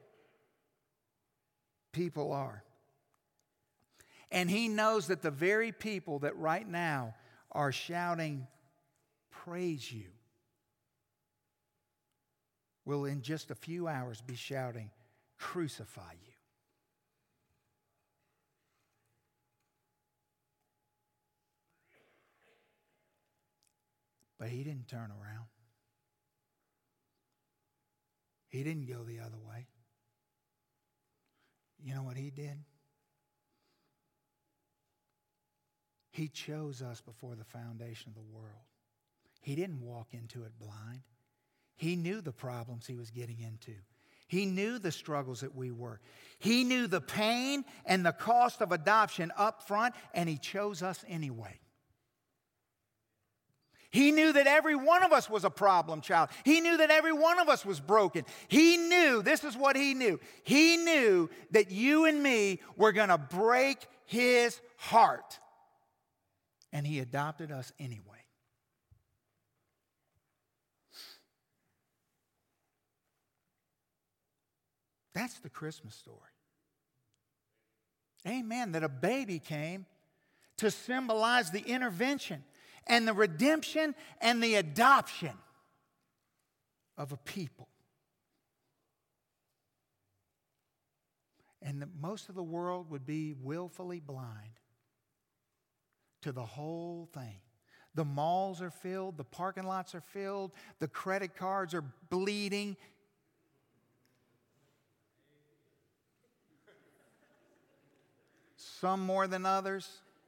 people are. And He knows that the very people that right now are shouting, praise you, will in just a few hours be shouting, crucify you. But He didn't turn around. He didn't go the other way. You know what He did? He chose us before the foundation of the world. He didn't walk into it blind. He knew the problems He was getting into. He knew the struggles that we were. He knew the pain and the cost of adoption up front, and He chose us anyway. He knew that every one of us was a problem child. He knew that every one of us was broken. He knew, this is what He knew. He knew that you and me were going to break His heart. And He adopted us anyway. That's the Christmas story. Amen. That a baby came to symbolize the intervention and the redemption and the adoption of a people. And that most of the world would be willfully blind to the whole thing. The malls are filled, the parking lots are filled, the credit cards are bleeding. Some more than others.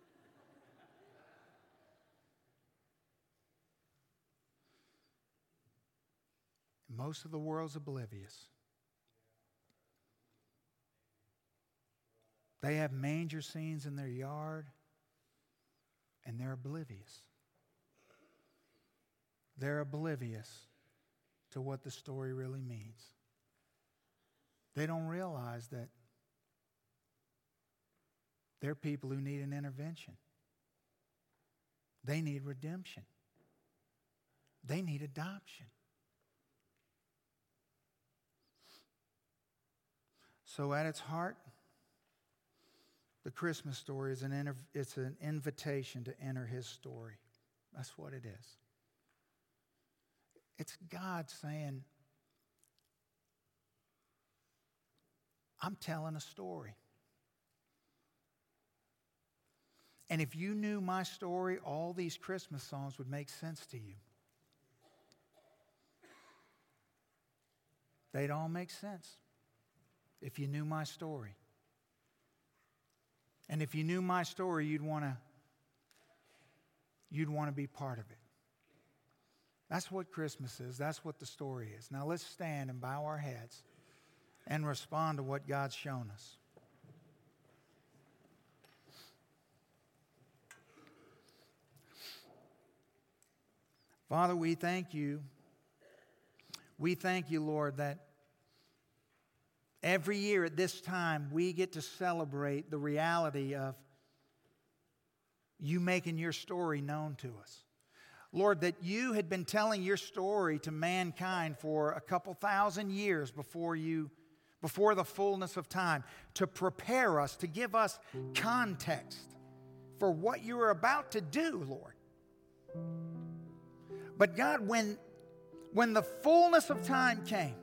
Most of the world's oblivious. They have manger scenes in their yard, and they're oblivious. They're oblivious to what the story really means. They don't realize that they're people who need an intervention. They need redemption. They need adoption. So at its heart, the Christmas story is it's an invitation to enter His story. That's what it is. It's God saying, I'm telling a story. And if you knew my story, all these Christmas songs would make sense to you. They'd all make sense if you knew my story. And if you knew my story, you'd want to be part of it. That's what Christmas is. That's what the story is. Now let's stand and bow our heads and respond to what God's shown us. Father, we thank you. We thank you, Lord, that every year at this time we get to celebrate the reality of you making your story known to us. Lord, that you had been telling your story to mankind for a couple thousand years before the fullness of time, to prepare us, to give us context for what you were about to do, Lord. But God, when the fullness of time came,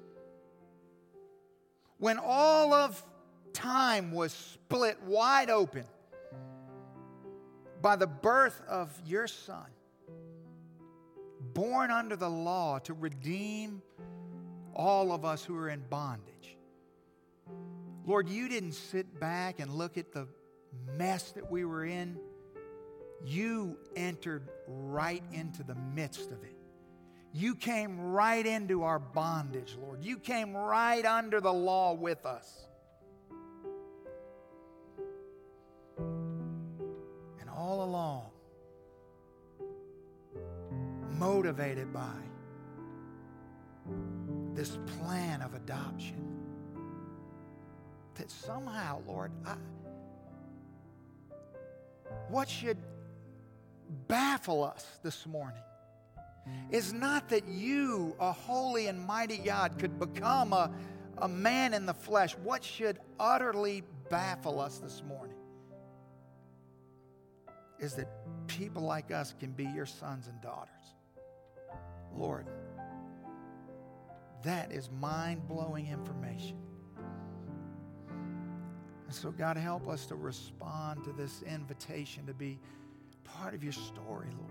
when all of time was split wide open by the birth of your Son, born under the law to redeem all of us who are in bondage. Lord, you didn't sit back and look at the mess that we were in. You entered right into the midst of it. You came right into our bondage, Lord. You came right under the law with us. And all along, motivated by this plan of adoption, that somehow, Lord, what should baffle us this morning is not that you, a holy and mighty God, could become a man in the flesh. What should utterly baffle us this morning is that people like us can be your sons and daughters. Lord, that is mind-blowing information. And so, God, help us to respond to this invitation to be part of your story, Lord.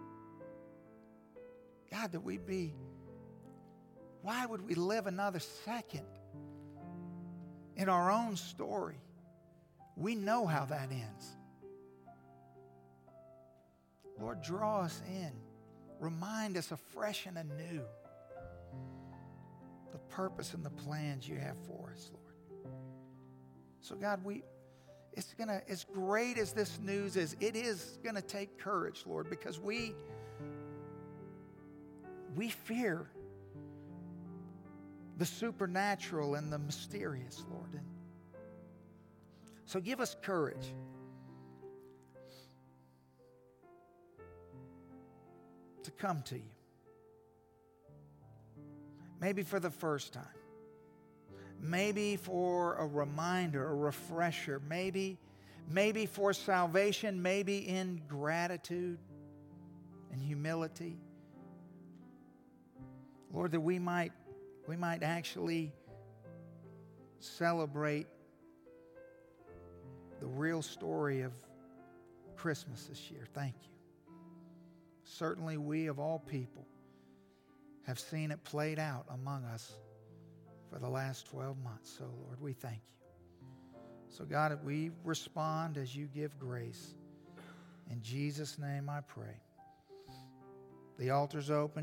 God, that why would we live another second in our own story? We know how that ends. Lord, draw us in. Remind us afresh and anew the purpose and the plans you have for us, Lord. So God, as great as this news is, it is going to take courage, Lord, because we fear the supernatural and the mysterious, Lord. And so give us courage to come to you. Maybe for the first time. Maybe for a reminder, a refresher. Maybe for salvation. Maybe in gratitude and humility. Lord, that we might actually celebrate the real story of Christmas this year. Thank you. Certainly we of all people have seen it played out among us for the last 12 months. So, Lord, we thank you. So, God, we respond as you give grace. In Jesus' name I pray. The altar's open.